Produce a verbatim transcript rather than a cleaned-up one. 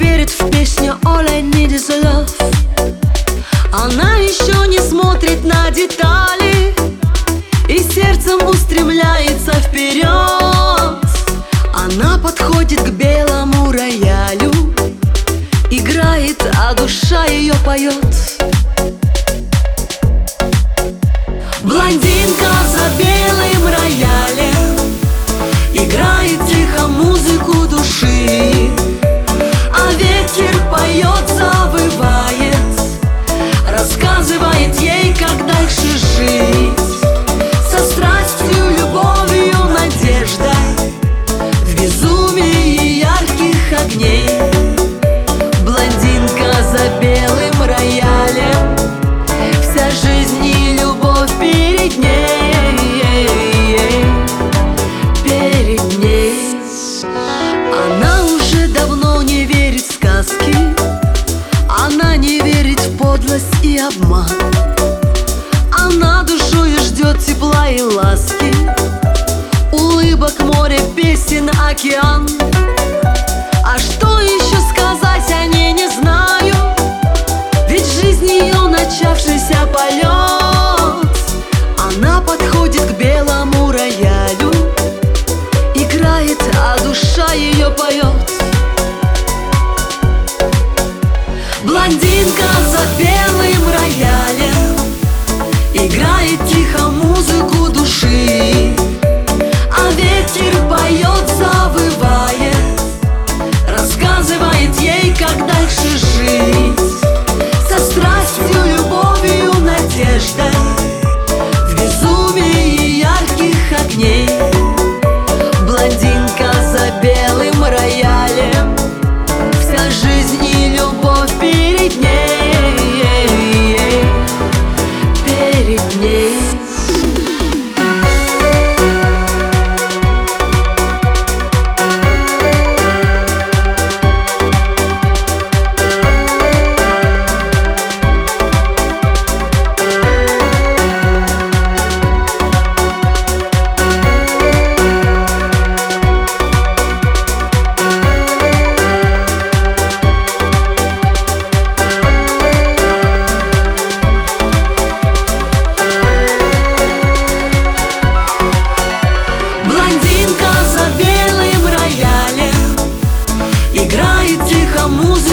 верит в песню All I need is love. Она еще не смотрит на детали и сердцем устремляется вперед. Она подходит к белому роялю, играет, а душа ее поет. Блондинка за белым роялем играет тихо музыку души, а ветер поет, завывает, рассказывает ей, как дальше жить. Со страстью, любовью, надеждой, в безумии ярких огней. Блондинка за белым роялем, вся жизнь и любовь перед ней, перед ней. Она уже давно не верит в сказки, она не верит в подлость и обман. Она душою ждет тепла и ласки, улыбок, море, песен, океан. А что еще сказать о ней, не знаю, ведь жизнь ее начавшийся полет. Она подходит к белому роялю, играет, а душа ее поет. Блондинка за белым роялем играет тихо музыку души, а ветер поет, завывает, рассказывает ей, как дальше жить. Со страстью, любовью, надеждой, в безумии ярких огней. Блондинка за белым роялем, вся жизнь и любовь перед ней, перед ней. Блондинка за белым роялем играет тихо музыку